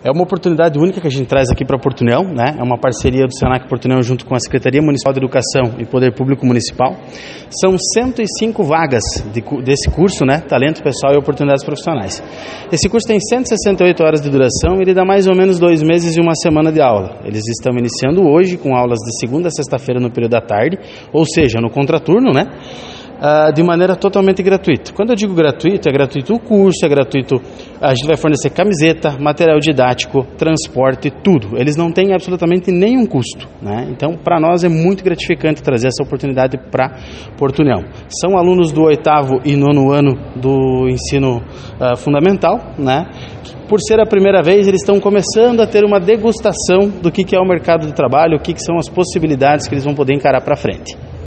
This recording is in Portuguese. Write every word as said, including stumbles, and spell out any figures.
É uma oportunidade única que a gente traz aqui para Porto União, né? É uma parceria do Senac Porto União junto com a Secretaria Municipal de Educação e Poder Público Municipal. São cento e cinco vagas de, desse curso, né? Talento Pessoal e Oportunidades Profissionais. Esse curso tem cento e sessenta e oito horas de duração e ele dá mais ou menos dois meses e uma semana de aula. Eles estão iniciando hoje com aulas de segunda a sexta-feira no período da tarde, ou seja, no contraturno, né? Uh, de maneira totalmente gratuita. Quando eu digo gratuito, é gratuito o curso, é gratuito, a gente vai fornecer camiseta, material didático, transporte, tudo. Eles não têm absolutamente nenhum custo, né? Então, para nós é muito gratificante trazer essa oportunidade para Porto União. São alunos do oitavo e nono ano do ensino uh, fundamental, né? Por ser a primeira vez, eles estão começando a ter uma degustação do que, que é o mercado de trabalho, o que, que são as possibilidades que eles vão poder encarar para frente.